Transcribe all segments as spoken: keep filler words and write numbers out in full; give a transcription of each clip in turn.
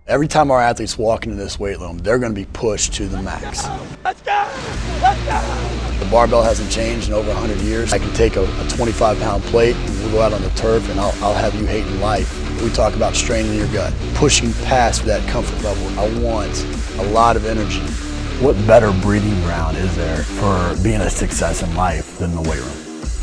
Every time our athletes walk into this weight room, they're going to be pushed to the max. Let's go! Let's go! The barbell hasn't changed in over one hundred years. I can take a, a twenty-five pound plate and we'll go out on the turf and I'll, I'll have you hating life. We talk about straining your gut, pushing past that comfort level. I want a lot of energy. What better breeding ground is there for being a success in life than the weight room?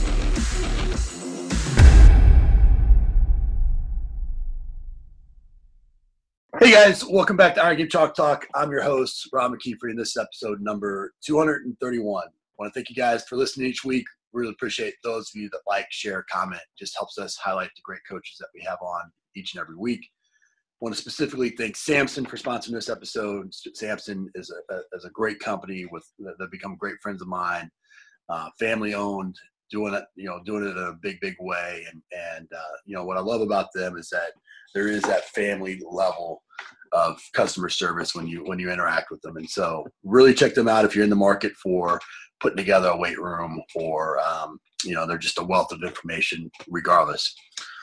Hey guys, welcome back to Iron Game Chalk Talk. I'm your host, Rob McKeefer, and this is episode number two hundred thirty-one. I want to thank you guys for listening each week. Really appreciate those of you that like, share, comment. It just helps us highlight the great coaches that we have on each and every week. I want to specifically thank Samson for sponsoring this episode. Samson is a, a, is a great company with that become great friends of mine, uh, family owned, doing it, you know, doing it in a big, big way. And, and uh, you know, what I love about them is that there is that family level of customer service when you when you interact with them. And so really check them out if you're in the market for putting together a weight room or, um, you know, they're just a wealth of information regardless.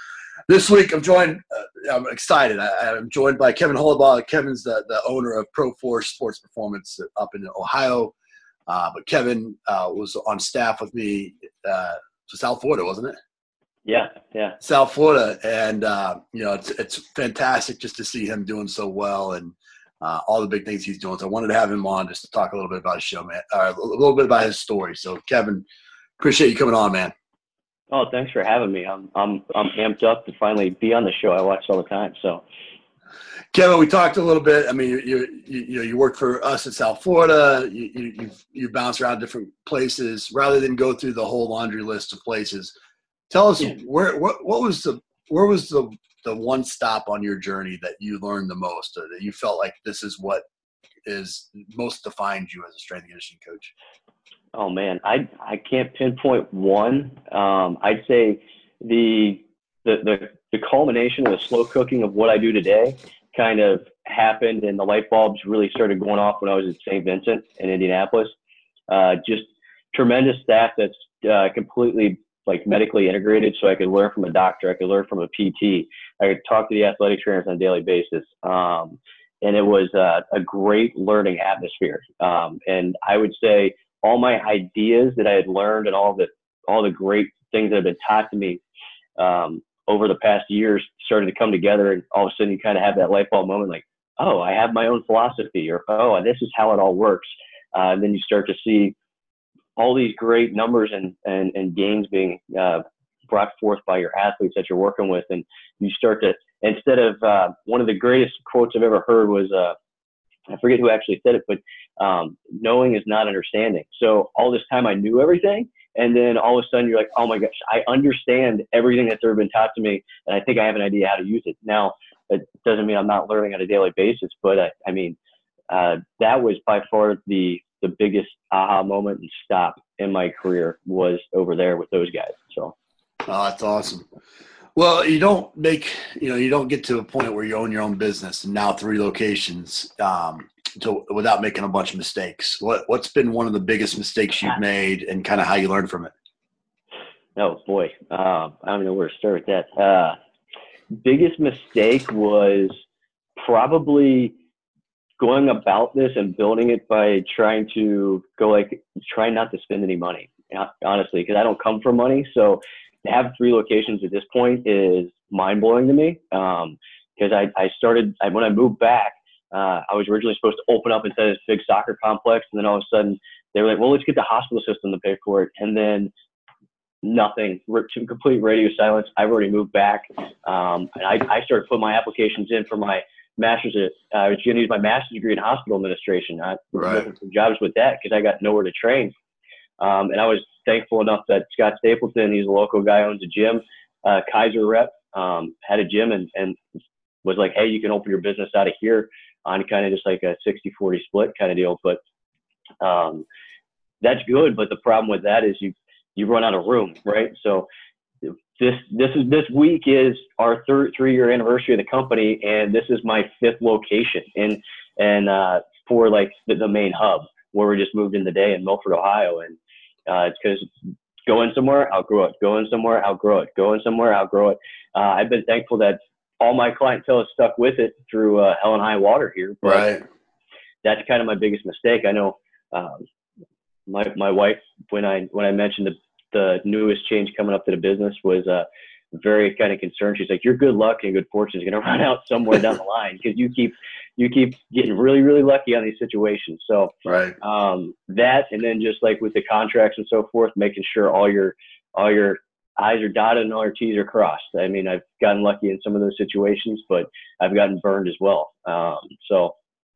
This week I'm joined, uh, I'm excited. I, I'm joined by Kevin Hollenbaugh. Kevin's the, the owner of Pro Force Sports Performance up in Ohio. Uh, but Kevin uh, was on staff with me uh, to South Florida, wasn't it? Yeah, yeah. South Florida, and uh, you know it's it's fantastic just to see him doing so well and uh, all the big things he's doing. So I wanted to have him on just to talk a little bit about his show, man, uh, a little bit about his story. So Kevin, appreciate you coming on, man. Oh, thanks for having me. I'm I'm I'm amped up to finally be on the show. I watch all the time. So, Kevin, we talked a little bit. I mean, you you you know you work for us in South Florida. You you you, you bounce around different places rather than go through the whole laundry list of places. Tell us where what what was the where was the the one stop on your journey that you learned the most, or that you felt like this is what is most defined you as a strength and conditioning coach? Oh man, I I can't pinpoint one. Um, I'd say the, the the the culmination of the slow cooking of what I do today kind of happened, and the light bulbs really started going off when I was at Saint Vincent in Indianapolis. Uh, just tremendous staff that's uh, completely like medically integrated, so I could learn from a doctor, I could learn from a P T, I could talk to the athletic trainers on a daily basis. Um, and it was uh, a great learning atmosphere. Um, and I would say all my ideas that I had learned and all the, all the great things that have been taught to me um, over the past years started to come together. And all of a sudden you kind of have that light bulb moment, like, oh, I have my own philosophy, or, oh, this is how it all works. Uh, and then you start to see all these great numbers and, and, and gains being uh, brought forth by your athletes that you're working with. And you start to, instead of uh, one of the greatest quotes I've ever heard was, uh, I forget who actually said it, but um, knowing is not understanding. So all this time I knew everything. And then all of a sudden you're like, oh my gosh, I understand everything that's ever been taught to me. And I think I have an idea how to use it. Now, it doesn't mean I'm not learning on a daily basis, but I, I mean, uh, that was by far the, the biggest aha moment and stop in my career was over there with those guys. So, oh, that's awesome. Well, you don't make, you know, you don't get to a point where you own your own business and now three locations um, to, without making a bunch of mistakes. What, what's been one of the biggest mistakes you've made and kind of how you learned from it? Oh boy. Um, I don't know where to start with that. Uh, biggest mistake was probably going about this and building it by trying to go like, try not to spend any money, honestly, because I don't come from money. So to have three locations at this point is mind blowing to me. Um, because I, I started, I, when I moved back, uh, I was originally supposed to open up inside this big soccer complex. And then all of a sudden they were like, well, let's get the hospital system to pay for it. And then nothing, complete radio silence. I've already moved back. Um, and I, I started putting my applications in for my master's. At, uh, I was going to use my master's degree in hospital administration. I was Right. looking for jobs with that because I got nowhere to train. Um, and I was thankful enough that Scott Stapleton, he's a local guy, owns a gym, uh, Kaiser rep, um, had a gym and, and was like, hey, you can open your business out of here on kind of just like a sixty forty split kind of deal. But um, that's good. But the problem with that is you, you run out of room, right? So this, this is, this week is our third three year anniversary of the company. And this is my fifth location in, and uh, for like the, the main hub where we just moved in today in Milford, Ohio. And uh, it's because going somewhere, outgrow it, going somewhere, outgrow it, going somewhere, outgrow it. Uh, I've been thankful that all my clientele has stuck with it through uh, hell and high water here. But right. That's kind of my biggest mistake. I know um, my my wife, when I when I mentioned the the newest change coming up to the business, was uh, very kind of concerned. She's like, "Your good luck and good fortune is going to run out somewhere down the line because you keep you keep getting really really lucky on these situations." So right. um, that, and then just like with the contracts and so forth, making sure all your all your I's are dotted and all your T's are crossed. I mean, I've gotten lucky in some of those situations, but I've gotten burned as well. Um, so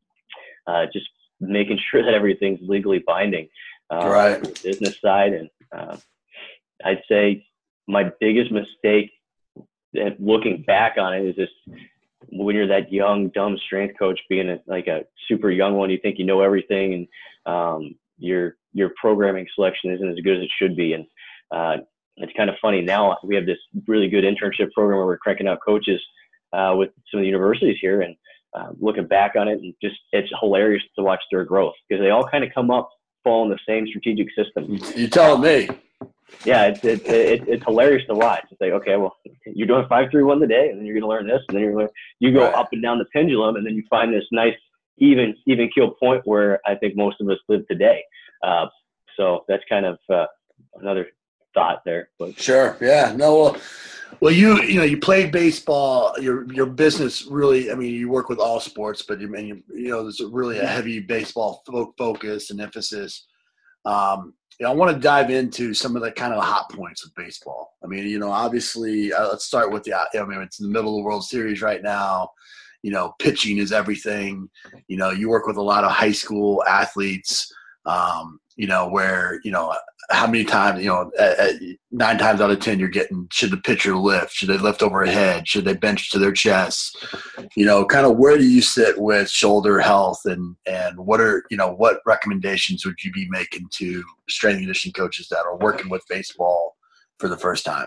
uh, just making sure that everything's legally binding uh, right. on the business side. And uh, I'd say my biggest mistake, and looking back on it, is just when you're that young, dumb strength coach, being a, like a super young one, you think you know everything, and um, your your programming selection isn't as good as it should be. And uh, it's kind of funny now. We have this really good internship program where we're cranking out coaches uh, with some of the universities here, and uh, looking back on it, and just it's hilarious to watch their growth because they all kind of come up following the same strategic system. You telling me? Yeah, it's it's it's, it's hilarious to watch. It's like, okay, well, you're doing five three one today, and then you're going to learn this, and then you're going you go right. up and down the pendulum, and then you find this nice even even keel point where I think most of us live today. Uh, so that's kind of uh, another thought there. But sure, yeah, no, well, well, you you know you played baseball. Your your business really, I mean, you work with all sports, but you and you, you know there's really a heavy baseball fo- focus and emphasis. Um, you know, I want to dive into some of the kind of hot points of baseball. I mean, you know, obviously, uh, let's start with the. I mean, it's in the middle of the World Series right now. You know, pitching is everything. You know, you work with a lot of high school athletes. Um, you know, where you know how many times you know at, at nine times out of ten you're getting, should the pitcher lift? Should they lift overhead? Should they bench to their chest? You know, kind of where do you sit with shoulder health, and and what are you know what recommendations would you be making to strength and conditioning coaches that are working with baseball for the first time?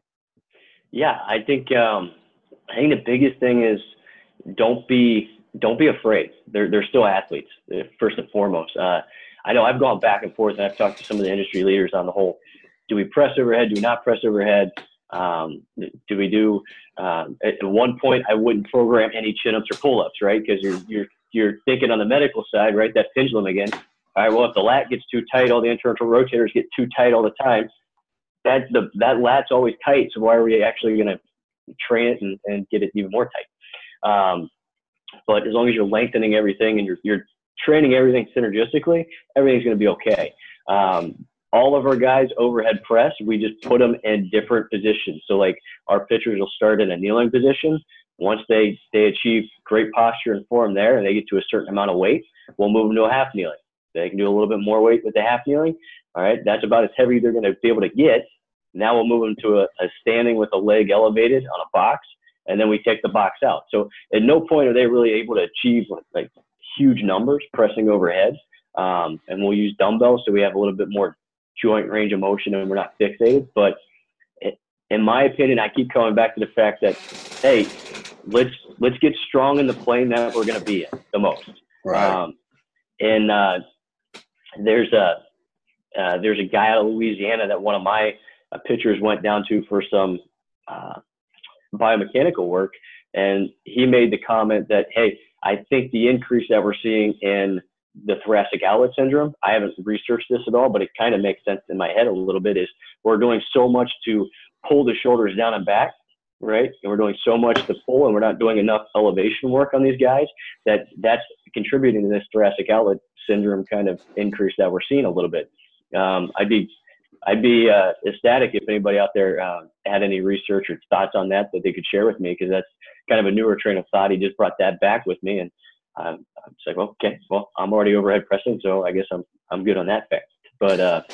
Yeah, I think um, I think the biggest thing is don't be don't be afraid. They're they're still athletes first and foremost. Uh, I know I've gone back and forth, and I've talked to some of the industry leaders on the whole. Do we press overhead? Do we not press overhead? Um, do we do um, at one point I wouldn't program any chin-ups or pull-ups, right? Because you're you're you're thinking on the medical side, right? That pendulum again. All right, well, if the lat gets too tight, all the internal rotators get too tight all the time. That the that lat's always tight. So why are we actually going to train it and, and get it even more tight? Um, but as long as you're lengthening everything and you're you're training everything synergistically, everything's going to be okay. Um, all of our guys overhead press, we just put them in different positions. So like our pitchers will start in a kneeling position. Once they, they achieve great posture and form there and they get to a certain amount of weight, we'll move them to a half kneeling. They can do a little bit more weight with the half kneeling. All right, that's about as heavy they're going to be able to get. Now we'll move them to a, a standing with a leg elevated on a box, and then we take the box out. So at no point are they really able to achieve like, like huge numbers pressing overhead. Um, and we'll use dumbbells so we have a little bit more joint range of motion and we're not fixated. But it, in my opinion, I keep coming back to the fact that, hey, let's let's get strong in the plane that we're going to be in the most. Right. Um, and uh, there's a uh, there's a guy out of Louisiana that one of my uh, pitchers went down to for some uh, biomechanical work, and he made the comment that, hey, I think the increase that we're seeing in the thoracic outlet syndrome, I haven't researched this at all, but it kind of makes sense in my head a little bit, is we're doing so much to pull the shoulders down and back, right? And we're doing so much to pull, and we're not doing enough elevation work on these guys, that that's contributing to this thoracic outlet syndrome kind of increase that we're seeing a little bit. Um, I'd be I'd be uh, ecstatic if anybody out there uh, had any research or thoughts on that that they could share with me, because that's kind of a newer train of thought. He just brought that back with me, and um, I'm just like, well, okay, well, I'm already overhead pressing, so I guess I'm I'm good on that fact. But uh,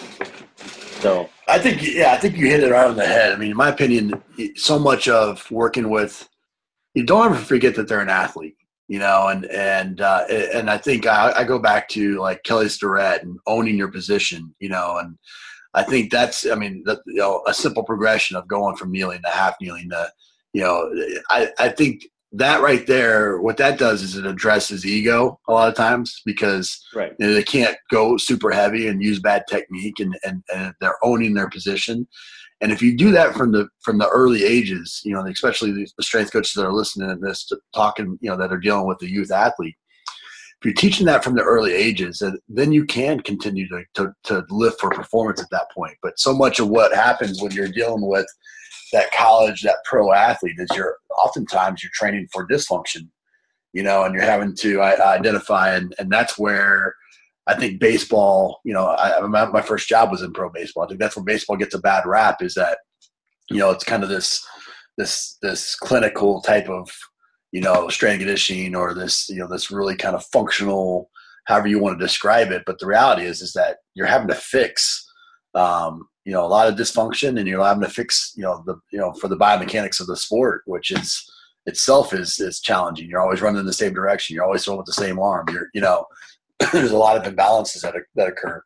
so I think, yeah, I think you hit it right on the head. I mean, in my opinion, so much of working with, you don't ever forget that they're an athlete, you know, and and uh, and I think I, I go back to like Kelly Starrett and owning your position, you know, and I think that's, I mean, that, you know, a simple progression of going from kneeling to half kneeling to, you know, I, I think that right there, what that does is it addresses ego a lot of times, because right. you know, they can't go super heavy and use bad technique, and, and, and they're owning their position. And if you do that from the from the early ages, you know, especially the strength coaches that are listening to this, talking, you know, that are dealing with the youth athlete, if you're teaching that from the early ages, then you can continue to, to, to live for performance at that point. But so much of what happens when you're dealing with that college, that pro athlete, is you're oftentimes you're training for dysfunction, you know, and you're having to identify, and, and that's where I think baseball, you know, I, my first job was in pro baseball. I think that's where baseball gets a bad rap, is that, you know, it's kind of this, this, this clinical type of, you know, strength and conditioning, or this, you know, this really kind of functional, however you want to describe it. But the reality is, is that you're having to fix, um, you know, a lot of dysfunction, and you're having to fix, you know, the, you know, for the biomechanics of the sport, which is itself is, is challenging. You're always running in the same direction. You're always throwing with the same arm. You're, you know, there's a lot of imbalances that, that occur.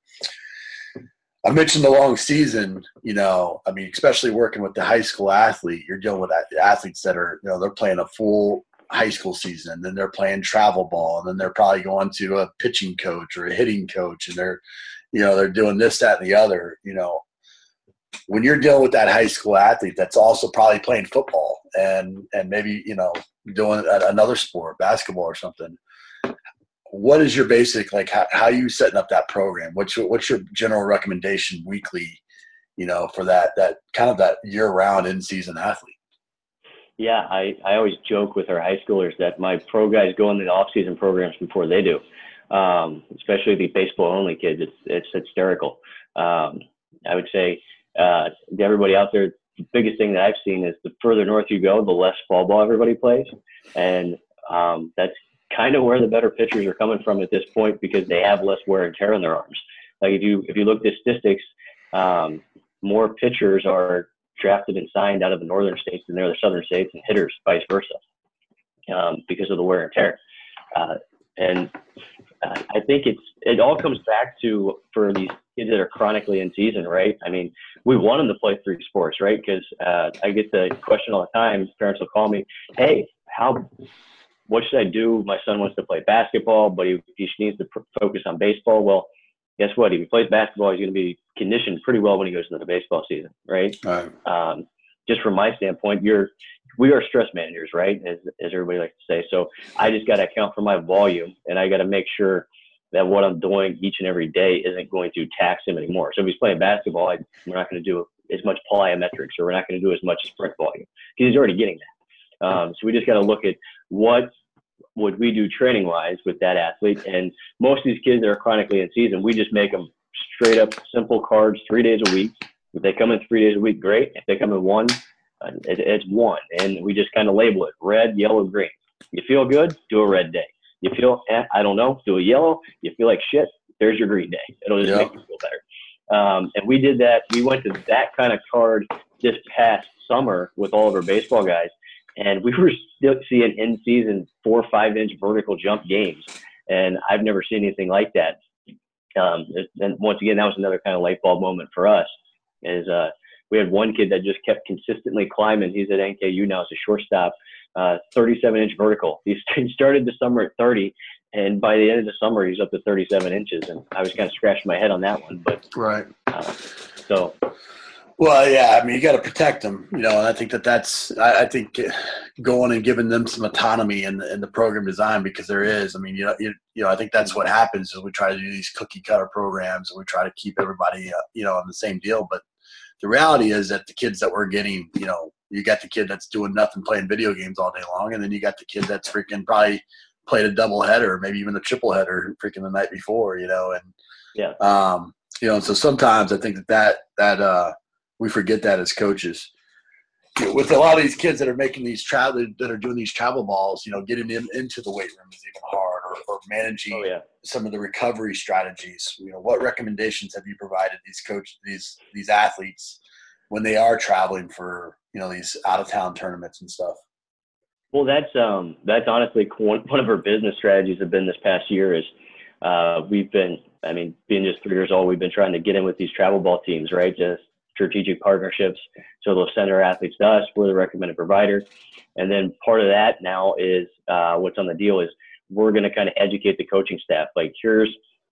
I mentioned the long season, you know, I mean, especially working with the high school athlete, you're dealing with athletes that are, you know, they're playing a full high school season, and then they're playing travel ball, and then they're probably going to a pitching coach or a hitting coach, and they're, you know, they're doing this, that, and the other. You know, when you're dealing with that high school athlete that's also probably playing football and, and maybe, you know, doing another sport, basketball or something, what is your basic, like, how, how are you setting up that program? What's your, what's your general recommendation weekly, you know, for that, that kind of that year round in season athlete? Yeah, I, I always joke with our high schoolers that my pro guys go into the off-season programs before they do, um, especially the baseball-only kids. It's it's hysterical. Um, I would say uh, to everybody out there, the biggest thing that I've seen is the further north you go, the less fall ball everybody plays, and um, that's kind of where the better pitchers are coming from at this point, because they have less wear and tear on their arms. Like if you if you look at statistics, um, more pitchers are drafted and signed out of the northern states than they're the southern states, and hitters vice versa, um, because of the wear and tear. Uh, and uh, I think it's it all comes back to, for these kids that are chronically in season, right? I mean, we want them to play three sports, right? Because uh, I get the question all the time. Parents will call me, "Hey, how? What should I do? My son wants to play basketball, but he, he needs to pr- focus on baseball." Well, guess what? If he plays basketball, he's going to be conditioned pretty well when he goes into the baseball season, right? Right. Um, just from my standpoint, you're we are stress managers, right? As, as everybody likes to say. So I just got to account for my volume, and I got to make sure that what I'm doing each and every day isn't going to tax him anymore. So if he's playing basketball, I, we're not going to do as much plyometrics, or we're not going to do as much sprint volume, because he's already getting that. Um, so we just got to look at what would we do training wise with that athlete. And most of these kids that are chronically in season, we just make them straight up simple cards three days a week. If they come in three days a week, great. If they come in one, uh, it, it's one. And we just kind of label it red, yellow, green. You feel good, do a red day. You feel, eh, I don't know, do a yellow. You feel like shit, there's your green day. It'll just Yep. make you feel better. Um, and we did that. We went to that kind of card this past summer with all of our baseball guys. And we were still seeing in-season four or five-inch vertical jump games. And I've never seen anything like that. Um, and once again, that was another kind of light bulb moment for us. Is uh, we had one kid that just kept consistently climbing. He's at N K U now as a shortstop, uh, thirty-seven inch vertical. He started the summer at thirty, and by the end of the summer, he's up to thirty-seven inches. And I was kind of scratching my head on that one. But Right. Uh, so. Well, yeah, I mean, you got to protect them, you know, and I think that that's, I, I think going and giving them some autonomy in the, in the program design, because there is, I mean, you know, you, you know, I think that's what happens is we try to do these cookie cutter programs, and we try to keep everybody, uh, you know, on the same deal. But the reality is that the kids that we're getting, you know, you got the kid that's doing nothing, playing video games all day long. And then you got the kid that's freaking probably played a double header, maybe even a triple header freaking the night before, you know, and, Yeah. um, you know, so sometimes I think that that, that, uh, we forget that as coaches. With a lot of these kids that are making these travel, that are doing these travel balls, you know, getting in, into the weight room is even hard, or, or managing Oh, yeah. some of the recovery strategies. You know, what recommendations have you provided these coach, these these athletes when they are traveling for, you know, these out of town tournaments and stuff? Well, that's um, that's honestly one, one of our business strategies have been this past year is uh, we've been, I mean, being just three years old, we've been trying to get in with these travel ball teams, right? Just strategic partnerships. So they'll send our athletes to us. We're the recommended provider. And then part of that now is uh, what's on the deal is we're going to kind of educate the coaching staff. Like, here's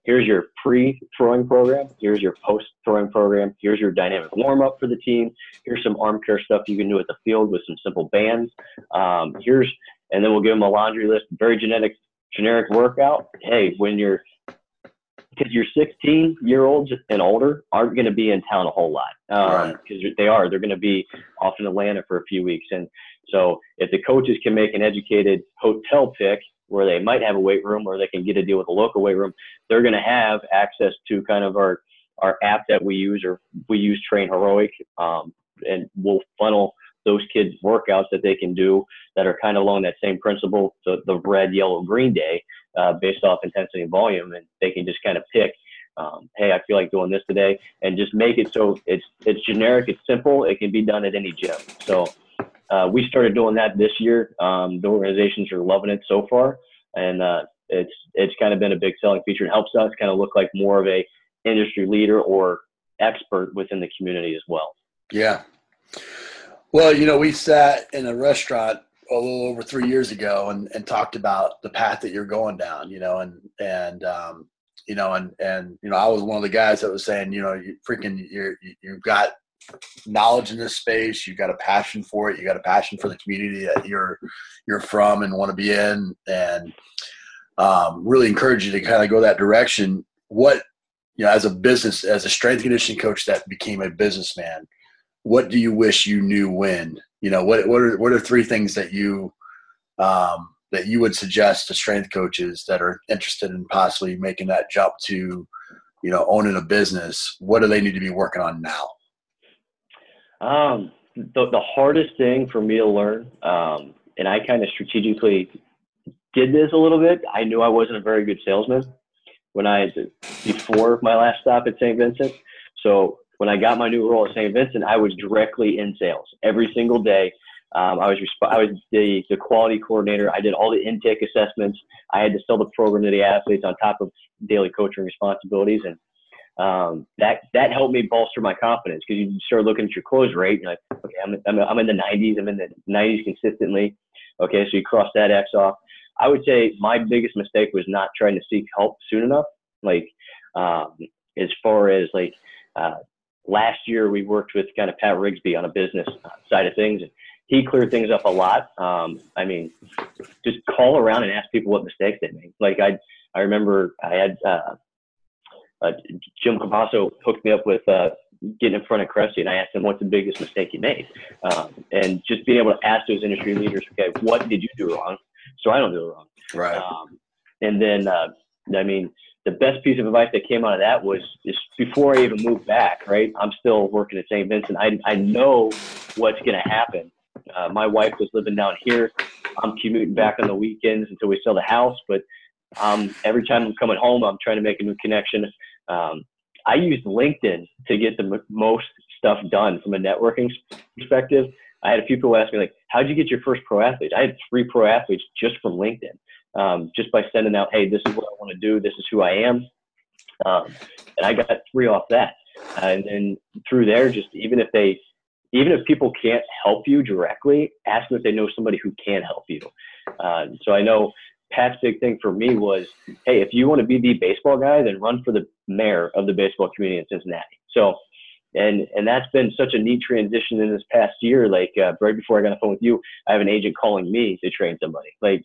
here's your pre-throwing program, here's your post-throwing program, here's your dynamic warm-up for the team, here's some arm care stuff you can do at the field with some simple bands. Um, here's, and then we'll give them a laundry list, very genetic, generic workout. Hey, when you're, because your sixteen-year-olds and older aren't going to be in town a whole lot. Um, because right. they are. They're going to be off in Atlanta for a few weeks. And so if the coaches can make an educated hotel pick where they might have a weight room or they can get a deal with a local weight room, they're going to have access to kind of our, our app that we use, or we use Train Heroic, um, and we'll funnel those kids workouts that they can do that are kind of along that same principle, the, the red, yellow, green day, uh, based off intensity and volume. And they can just kind of pick, um, hey, I feel like doing this today, and just make it so it's, it's generic, it's simple, it can be done at any gym. So uh, we started doing that this year. Um, the organizations are loving it so far. And uh, it's, it's kind of been a big selling feature. It helps us kind of look like more of a industry leader or expert within the community as well. Yeah. Well, you know, we sat in a restaurant a little over three years ago and, and talked about the path that you're going down, you know, and, and, um, you know, and, and, you know, I was one of the guys that was saying, you know, you freaking, you're, you've got knowledge in this space. You've got a passion for it. You got a passion for the community that you're, you're from and want to be in, and, um, really encourage you to kind of go that direction. What, you know, as a business, as a strength and conditioning coach that became a businessman, what do you wish you knew when? You know, what what are what are three things that you um, that you would suggest to strength coaches that are interested in possibly making that jump to, you know, owning a business? What do they need to be working on now? Um, the the hardest thing for me to learn, um, and I kind of strategically did this a little bit. I knew I wasn't a very good salesman when I before my last stop at Saint Vincent. So when I got my new role at Saint Vincent, I was directly in sales every single day. Um, I was resp- I was the, the quality coordinator. I did all the intake assessments. I had to sell the program to the athletes on top of daily coaching responsibilities, and um, that that helped me bolster my confidence, because you start looking at your close rate. And you're like, okay, I'm, I'm I'm in the nineties. I'm in the nineties consistently. Okay, so you cross that X off. I would say my biggest mistake was not trying to seek help soon enough. Like um, as far as like. Uh, Last year, we worked with kind of Pat Rigsby on a business side of things, and he cleared things up a lot. Um, I mean, just call around and ask people what mistakes they made. Like I, I remember I had uh, uh, Jim Capasso hooked me up with uh, getting in front of Cressy, and I asked him, what's the biggest mistake you made? Um, and just being able to ask those industry leaders, okay, what did you do wrong so I don't do it wrong? Right. Um, and then, uh, I mean, the best piece of advice that came out of that was just before I even moved back, right? I'm still working at Saint Vincent. I, I know what's going to happen. Uh, my wife was living down here. I'm commuting back on the weekends until we sell the house. But um, every time I'm coming home, I'm trying to make a new connection. Um, I used LinkedIn to get the m- most stuff done from a networking perspective. I had a few people ask me, like, how'd you get your first pro athlete? I had three pro athletes just from LinkedIn. Um, just by sending out, hey, this is what I want to do. This is who I am. Um, and I got three off that. Uh, and then through there, just even if they, even if people can't help you directly, ask them if they know somebody who can help you. Uh, so I know Pat's big thing for me was, hey, if you want to be the baseball guy, then run for the mayor of the baseball community in Cincinnati. So, and, and that's been such a neat transition in this past year. Like uh, right before I got on the phone with you, I have an agent calling me to train somebody. Like,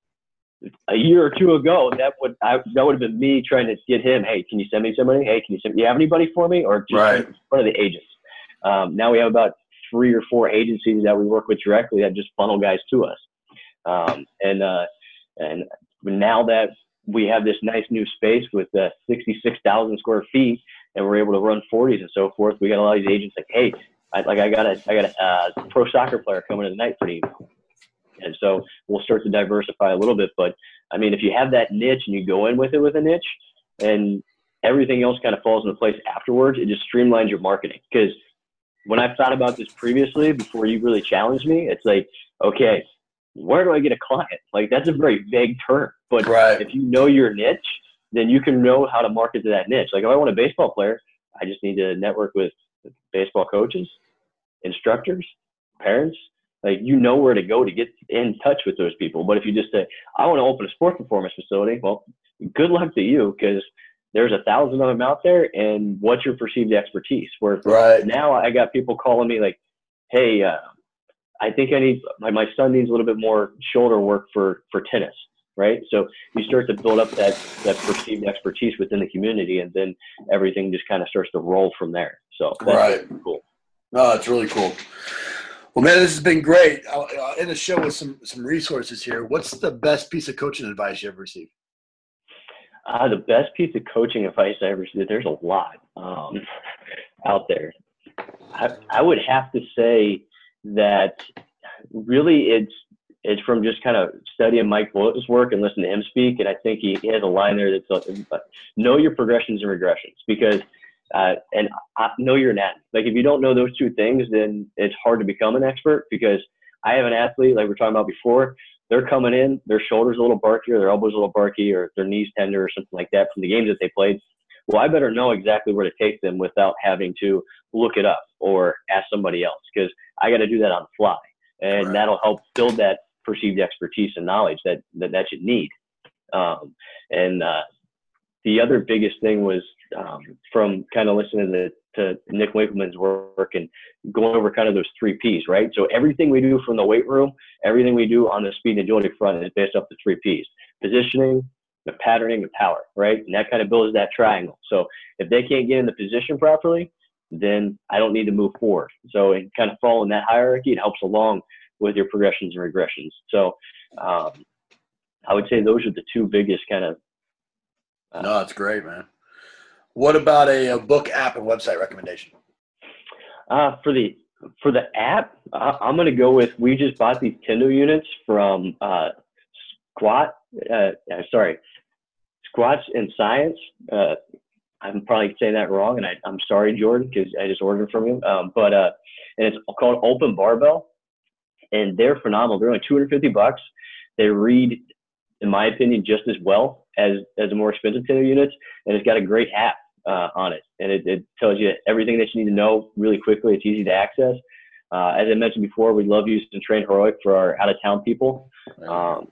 a year or two ago, that would I, that would have been me trying to get him. Hey, can you send me somebody? Hey, can you send? Do you have anybody for me? Or just right. in front of the agents. Um, now we have about three or four agencies that we work with directly that just funnel guys to us. Um, and uh, and now that we have this nice new space with uh, sixty-six thousand square feet, and we're able to run forties and so forth, we got a lot of these agents like, hey, I, like I got a I got a uh, pro soccer player coming tonight for the evening. And so we'll start to diversify a little bit. But, I mean, if you have that niche and you go in with it with a niche, and everything else kind of falls into place afterwards, it just streamlines your marketing. Because when I've thought about this previously, before you really challenged me, it's like, okay, where do I get a client? Like, that's a very vague term. But right. if you know your niche, then you can know how to market to that niche. Like, if I want a baseball player, I just need to network with baseball coaches, instructors, parents. Like, you know where to go to get in touch with those people. But if you just say, I want to open a sport performance facility, well, good luck to you, because there's a thousand of them out there, and what's your perceived expertise? Where right. now I got people calling me like, hey, uh, I think I need, my, my son needs a little bit more shoulder work for, for tennis, right? So you start to build up that, that perceived expertise within the community, and then everything just kind of starts to roll from there. So that's right. really cool. No, it's really cool. Well, man, this has been great. I'll, I'll end the show with some, some resources here. What's the best piece of coaching advice you ever received? Uh, the best piece of coaching advice I ever received, there's a lot um, out there. I, I would have to say that really it's it's from just kind of studying Mike Bullitt's work and listening to him speak. And I think he, he has a line there that's like, know your progressions and regressions, because uh, and I know you're an athlete. Like if you don't know those two things, then it's hard to become an expert, because I have an athlete, like we were talking about before, they're coming in, their shoulders a little barky, or their elbows a little barky, or their knees tender or something like that from the games that they played. Well, I better know exactly where to take them without having to look it up or ask somebody else, because I got to do that on the fly. And right. that'll help build that perceived expertise and knowledge that that, that you need. Um, and uh, the other biggest thing was um, from kind of listening to, to Nick Winkleman's work and going over kind of those three Ps, right? So everything we do from the weight room, everything we do on the speed and agility front is based off the three Ps: positioning, the patterning, and power, right? And that kind of builds that triangle. So if they can't get in the position properly, then I don't need to move forward. So in kind of following that hierarchy, it helps along with your progressions and regressions. So um, I would say those are the two biggest kind of. Uh, no, that's great, man. What about a, a book, app, and website recommendation? Uh, for the for the app, uh, I'm going to go with, we just bought these Tendo units from uh, Squat. Uh, sorry, Squats and Science. Uh, I'm probably saying that wrong, and I, I'm sorry, Jordan, because I just ordered from you. Um, but uh, and it's called Open Barbell, and they're phenomenal. They're only two hundred fifty bucks. They read, in my opinion, just as well as as the more expensive Tendo units, and it's got a great app uh, on it, and it, it tells you everything that you need to know really quickly. It's easy to access. Uh, as I mentioned before, we love using Train Heroic for our out-of-town people, um,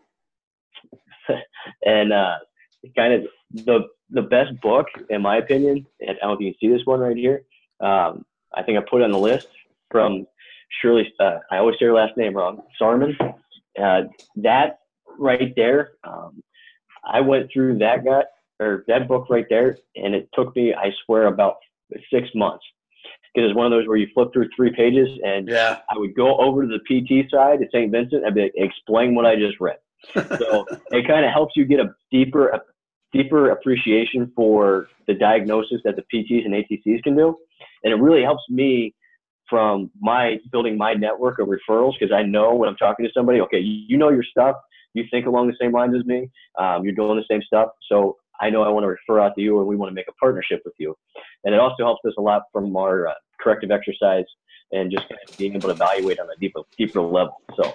and uh, kind of the the best book, in my opinion, and I don't know if you can see this one right here. Um, I think I put it on the list from Shirley. Uh, I always say her last name wrong. Sarman. Uh, that right there. Um, I went through that gut or that book right there, and it took me, I swear, about six months. Because it's one of those where you flip through three pages, and yeah. I would go over to the P T side at Saint Vincent. I'd be like, explain what I just read. So it kind of helps you get a deeper, a deeper appreciation for the diagnosis that the P Ts and A T Cs can do, and it really helps me from my building my network of referrals, because I know when I'm talking to somebody, okay, you, you know your stuff, you think along the same lines as me, um, you're doing the same stuff, so I know I want to refer out to you, or we want to make a partnership with you. And it also helps us a lot from our uh, corrective exercise and just kind of being able to evaluate on a deeper, deeper level. So,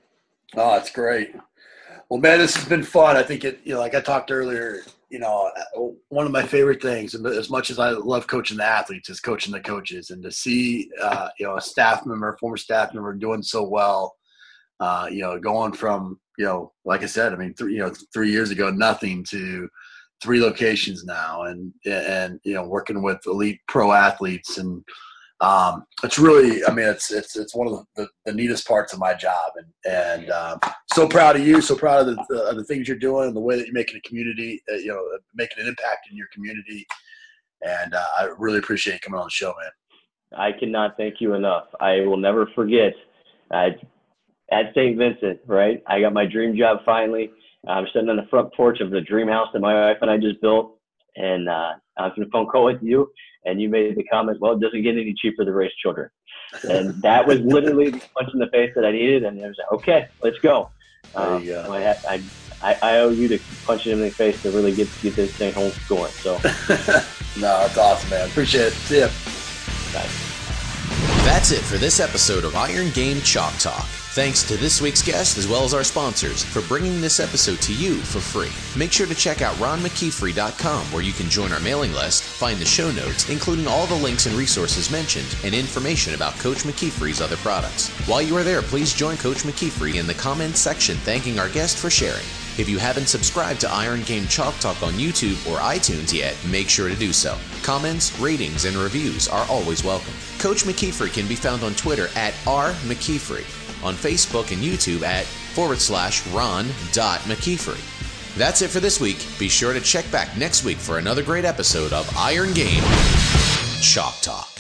oh, that's great. Well, man, this has been fun. I think it, you know, like I talked earlier, you know, one of my favorite things, as much as I love coaching the athletes, is coaching the coaches, and to see, uh, you know, a staff member, former staff member doing so well, uh, you know, going from, you know, like I said, I mean, three, you know, three years ago, nothing to three locations now, and, and, you know, working with elite pro athletes. And um, it's really, I mean, it's, it's, it's one of the, the, the neatest parts of my job. And, and um, so proud of you, so proud of the, the, of the things you're doing and the way that you're making a community, uh, you know, making an impact in your community. And uh, I really appreciate you coming on the show, man. I cannot thank you enough. I will never forget uh, at Saint Vincent, right? I got my dream job finally. I'm sitting on the front porch of the dream house that my wife and I just built, and uh, I was on the phone call with you, and you made the comment, well, it doesn't get any cheaper to raise children. And that was literally the punch in the face that I needed, and it was like, okay, let's go. Um, there you go. I, I, I, I owe you to punch it in the face to really get, get this thing home going. So, no, that's awesome, man. Appreciate it. See ya. Bye. That's it for this episode of Iron Game Chalk Talk. Thanks to this week's guest as well as our sponsors for bringing this episode to you for free. Make sure to check out ron mckeefery dot com, where you can join our mailing list, find the show notes, including all the links and resources mentioned, and information about Coach McKeefery's other products. While you are there, please join Coach McKeefery in the comments section thanking our guest for sharing. If you haven't subscribed to Iron Game Chalk Talk on YouTube or iTunes yet, make sure to do so. Comments, ratings, and reviews are always welcome. Coach McKeefrey can be found on Twitter at r mckeefrey, on Facebook and YouTube at forward slash ron.mckeefrey. That's it for this week. Be sure to check back next week for another great episode of Iron Game Chalk Talk.